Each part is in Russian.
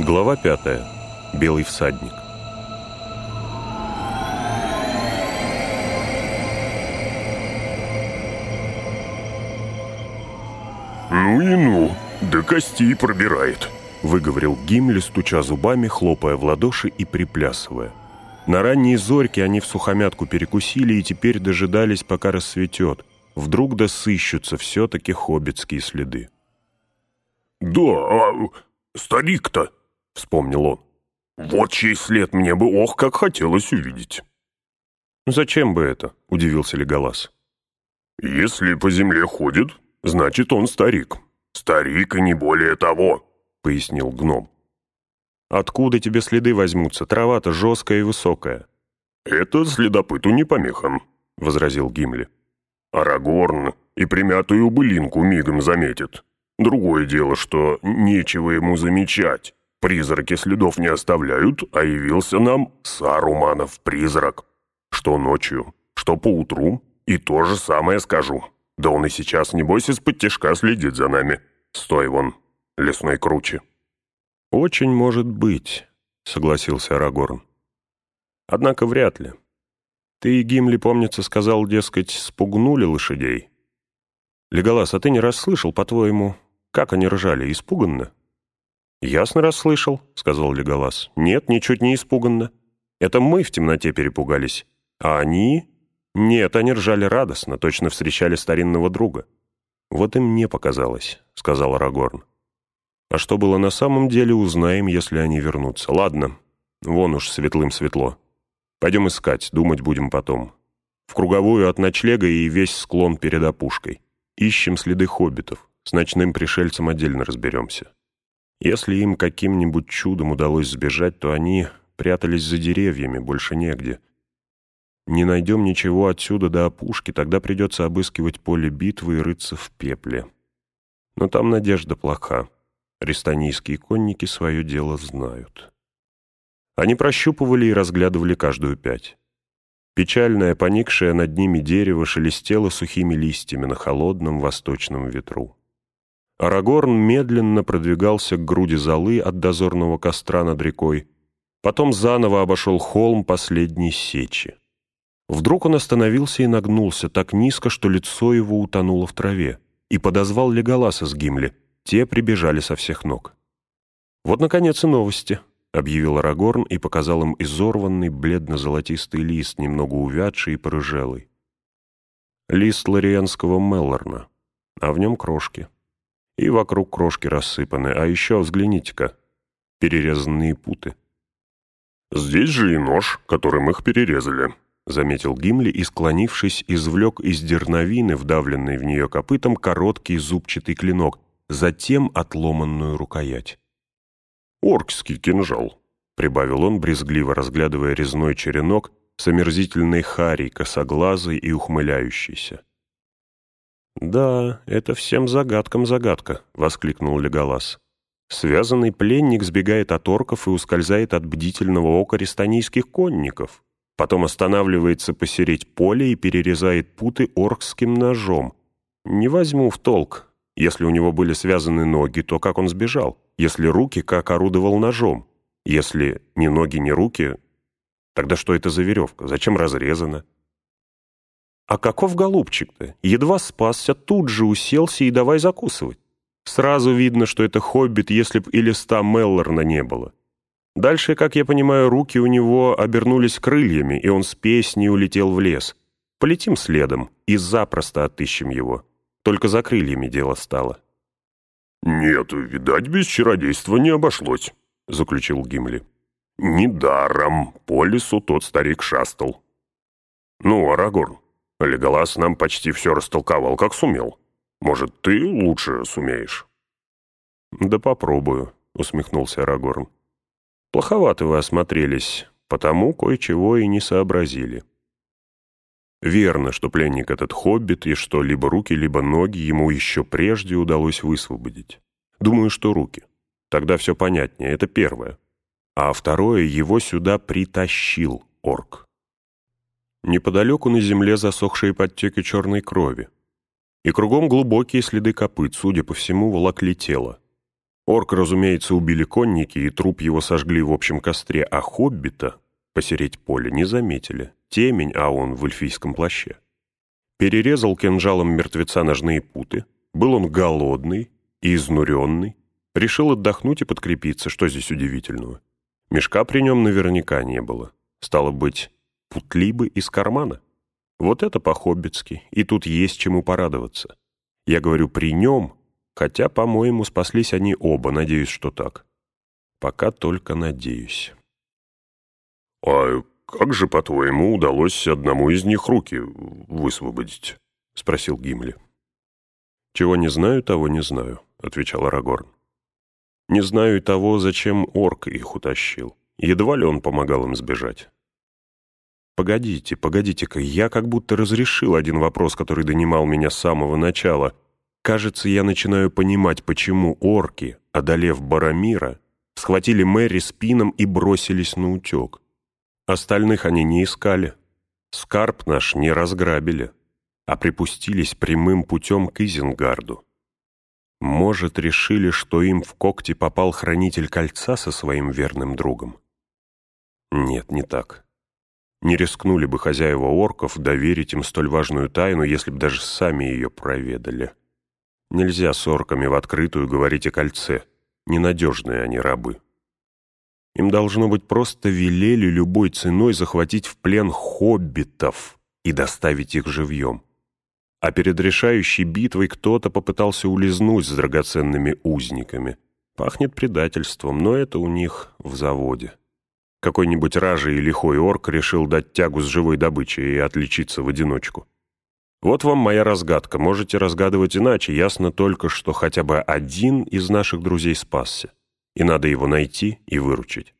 Глава 5. Белый всадник. «Ну и ну, до костей пробирает», — выговорил Гимли, стуча зубами, хлопая в ладоши и приплясывая. На ранние зорьки они всухомятку перекусили и теперь дожидались, пока рассветет. Вдруг да сыщутся все-таки хоббитские следы. «Да, а старик-то», — вспомнил он, — «вот чей след мне бы, ох, как хотелось увидеть». «Зачем бы это?» — удивился Леголас. «Если по земле ходит, значит, он старик. Старик и не более того», — пояснил гном. «Откуда тебе следы возьмутся? Трава-то жесткая и высокая». «Это следопыту не помеха», — возразил Гимли. «Арагорн и примятую былинку мигом заметит. Другое дело, что нечего ему замечать. Призраки следов не оставляют, а явился нам Саруманов призрак. Что ночью, что поутру, и то же самое скажу. Да он и сейчас, небось, из-под-тишка следит за нами. Стой вон, лесной круче». «Очень может быть», — согласился Арагорн. «Однако вряд ли. Ты, Гимли, помнится, сказал, дескать, спугнули лошадей. Леголас, а ты не расслышал, по-твоему, как они ржали, испуганно?» «Ясно расслышал», — сказал Леголас. «Нет, ничуть не испуганно. Это мы в темноте перепугались. А они...» «Нет, они ржали радостно, точно встречали старинного друга». «Вот и мне показалось», — сказал Арагорн. «А что было на самом деле, узнаем, если они вернутся. Ладно, вон уж светлым светло. Пойдем искать, думать будем потом. В круговую от ночлега и весь склон перед опушкой. Ищем следы хоббитов, с ночным пришельцем отдельно разберемся. Если им каким-нибудь чудом удалось сбежать, то они прятались за деревьями, больше негде. Не найдем ничего отсюда до опушки, тогда придется обыскивать поле битвы и рыться в пепле. Но там надежда плоха. Рестанийские конники свое дело знают». Они прощупывали и разглядывали каждую пять. Печальное, поникшее над ними дерево шелестело сухими листьями на холодном восточном ветру. Арагорн медленно продвигался к груди золы от дозорного костра над рекой, потом заново обошел холм последней сечи. Вдруг он остановился и нагнулся так низко, что лицо его утонуло в траве, и подозвал Леголаса с Гимли. Те прибежали со всех ног. «Вот, наконец, и новости», — объявил Арагорн и показал им изорванный бледно-золотистый лист, немного увядший и порыжелый. Лист лориенского Меллорна, а в нем крошки. И вокруг крошки рассыпаны, а еще, взгляните-ка, перерезанные путы. «Здесь же и нож, которым их перерезали», — заметил Гимли и, склонившись, извлек из дерновины, вдавленной в нее копытом, короткий зубчатый клинок, затем отломанную рукоять. «Оркский кинжал», — прибавил он, брезгливо разглядывая резной черенок с омерзительной харей, косоглазой и ухмыляющейся. «Да, это всем загадкам загадка», — воскликнул Леголас. «Связанный пленник сбегает от орков и ускользает от бдительного ока рестанийских конников, потом останавливается посередь поля и перерезает путы оркским ножом. Не возьму в толк. Если у него были связаны ноги, то как он сбежал? Если руки, как орудовал ножом? Если ни ноги, ни руки, тогда что это за веревка? Зачем разрезана?» «А каков голубчик-то? Едва спасся, тут же уселся и давай закусывать. Сразу видно, что это хоббит, если б и листа Меллорна не было. Дальше, как я понимаю, руки у него обернулись крыльями, и он с песней улетел в лес. Полетим следом и запросто отыщем его. Только за крыльями дело стало». «Нет, видать, без чародейства не обошлось», — заключил Гимли. «Недаром по лесу тот старик шастал». «Ну, Арагорн, Леголас нам почти все растолковал, как сумел. Может, ты лучше сумеешь?» «Да попробую», — усмехнулся Арагорн. «Плоховато вы осмотрелись, потому кое-чего и не сообразили. Верно, что пленник этот хоббит, и что либо руки, либо ноги ему еще прежде удалось высвободить. Думаю, что руки. Тогда все понятнее, это первое. А второе, его сюда притащил орк. Неподалеку на земле засохшие подтеки черной крови. И кругом глубокие следы копыт, судя по всему, волокли тело. Орка, разумеется, убили конники, и труп его сожгли в общем костре, а хоббита посереть поля не заметили. Темень, а он в эльфийском плаще. Перерезал кинжалом мертвеца ножные путы. Был он голодный и изнуренный. Решил отдохнуть и подкрепиться, что здесь удивительного. Мешка при нем наверняка не было. Стало быть, путли бы из кармана. Вот это по-хоббитски, и тут есть чему порадоваться. Я говорю «при нем», хотя, по-моему, спаслись они оба, надеюсь, что так. Пока только надеюсь. «А как же, по-твоему, удалось одному из них руки высвободить?» — спросил Гимли. «Чего не знаю, того не знаю», — отвечал Арагорн. «Не знаю и того, зачем орк их утащил. Едва ли он помогал им сбежать». «Погодите-ка, я как будто разрешил один вопрос, который донимал меня с самого начала. Кажется, я начинаю понимать, почему орки, одолев Баромира, схватили Мерри с Пином и бросились на утек. Остальных они не искали. Скарб наш не разграбили, а припустились прямым путем к Изенгарду. Может, решили, что им в когти попал хранитель кольца со своим верным другом? Нет, не так. Не рискнули бы хозяева орков доверить им столь важную тайну, если бы даже сами ее проведали. Нельзя с орками в открытую говорить о кольце. Ненадежные они рабы. Им, должно быть, просто велели любой ценой захватить в плен хоббитов и доставить их живьем. А перед решающей битвой кто-то попытался улизнуть с драгоценными узниками. Пахнет предательством, но это у них в заводе. Какой-нибудь ражий и лихой орк решил дать тягу с живой добычей и отличиться в одиночку. Вот вам моя разгадка. Можете разгадывать иначе. Ясно только, что хотя бы один из наших друзей спасся. И надо его найти и выручить.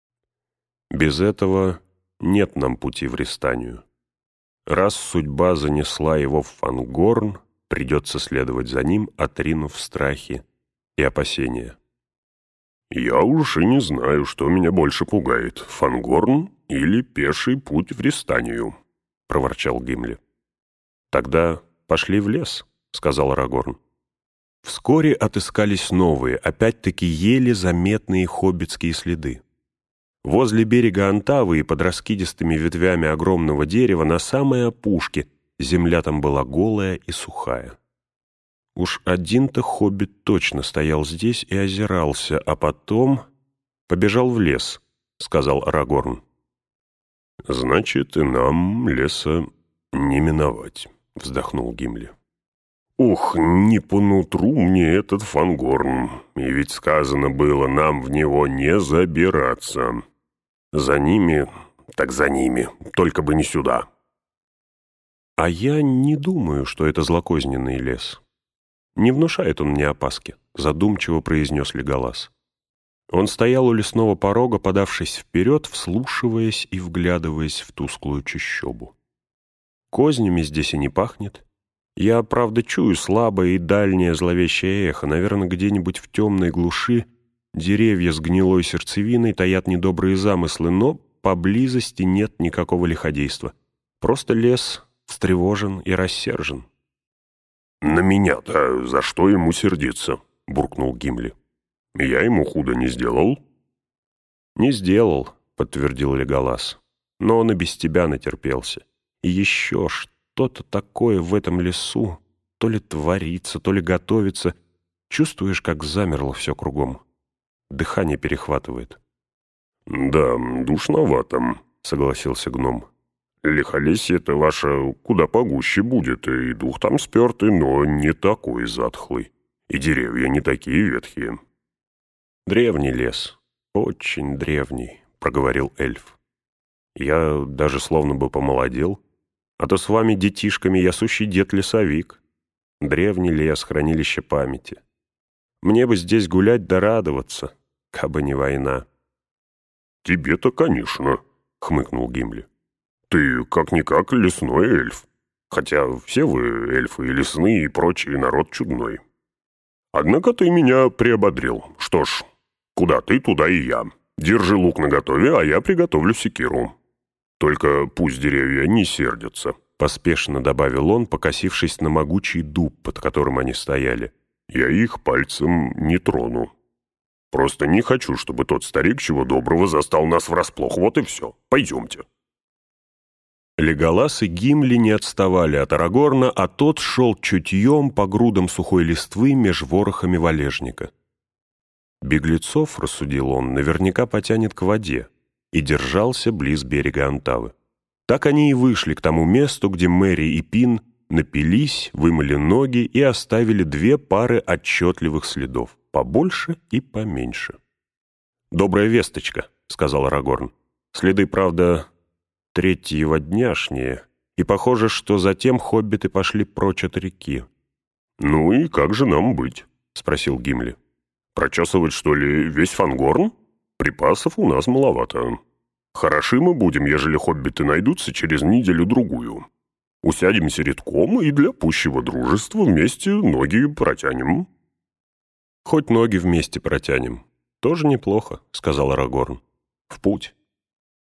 Без этого нет нам пути в Рестанию. Раз судьба занесла его в Фангорн, придется следовать за ним, отринув страхи и опасения. «Я уж и не знаю, что меня больше пугает, Фангорн или пеший путь в Рестанию», — проворчал Гимли. «Тогда пошли в лес», — сказал Арагорн. Вскоре отыскались новые, опять-таки еле заметные хоббитские следы. Возле берега Антавы и под раскидистыми ветвями огромного дерева на самой опушке земля там была голая и сухая. Уж один-то хоббит точно стоял здесь и озирался, а потом побежал в лес, — сказал Арагорн. «Значит, и нам леса не миновать», — вздохнул Гимли. «Ух, не по нутру мне этот Фангорн, и ведь сказано было нам в него не забираться. За ними, так за ними, только бы не сюда». «А я не думаю, что это злокозненный лес. Не внушает он мне опаски», — задумчиво произнес Леголас. Он стоял у лесного порога, подавшись вперед, вслушиваясь и вглядываясь в тусклую чащобу. «Кознями здесь и не пахнет. Я, правда, чую слабое и дальнее зловещее эхо. Наверное, где-нибудь в темной глуши деревья с гнилой сердцевиной таят недобрые замыслы, но поблизости нет никакого лиходейства. Просто лес встревожен и рассержен». «На меня-то за что ему сердиться?» — буркнул Гимли. «Я ему худо не сделал?» «Не сделал», — подтвердил Леголас. «Но он и без тебя натерпелся. И еще что-то такое в этом лесу, то ли творится, то ли готовится. Чувствуешь, как замерло все кругом. Дыхание перехватывает». «Да, душновато», — согласился гном. «Лихолесье-то ваше куда погуще будет, и дух там спертый, но не такой затхлый, и деревья не такие ветхие». «Древний лес, очень древний», — проговорил эльф. «Я даже словно бы помолодел. А то с вами, детишками, я сущий дед-лесовик. Древний лес, хранилище памяти. Мне бы здесь гулять да радоваться, кабы не война». «Тебе-то, конечно», — хмыкнул Гимли. «Ты как-никак лесной эльф, хотя все вы эльфы и лесные, и прочий народ чудной. Однако ты меня приободрил. Что ж, куда ты, туда и я. Держи лук наготове, а я приготовлю секиру. Только пусть деревья не сердятся», — поспешно добавил он, покосившись на могучий дуб, под которым они стояли. «Я их пальцем не трону». Просто не хочу, чтобы тот старик чего доброго застал нас врасплох. Вот и все. Пойдемте». Леголас и Гимли не отставали от Арагорна, а тот шел чутьем по грудам сухой листвы меж ворохами валежника. Беглецов, рассудил он, наверняка потянет к воде, и держался близ берега Антавы. Так они и вышли к тому месту, где Мэри и Пин напились, вымыли ноги и оставили 2 пары отчетливых следов, побольше и поменьше. «Добрая весточка», — сказал Арагорн. «Следы, правда, 3-дняшние, и похоже, что затем хоббиты пошли прочь от реки». «Ну и как же нам быть?» — спросил Гимли. «Прочесывать, что ли, весь Фангорн? Припасов у нас маловато. Хороши мы будем, ежели хоббиты найдутся через неделю-другую. Усядемся редком и для пущего дружества вместе ноги протянем». «Хоть ноги вместе протянем. Тоже неплохо», — сказал Арагорн. «В путь».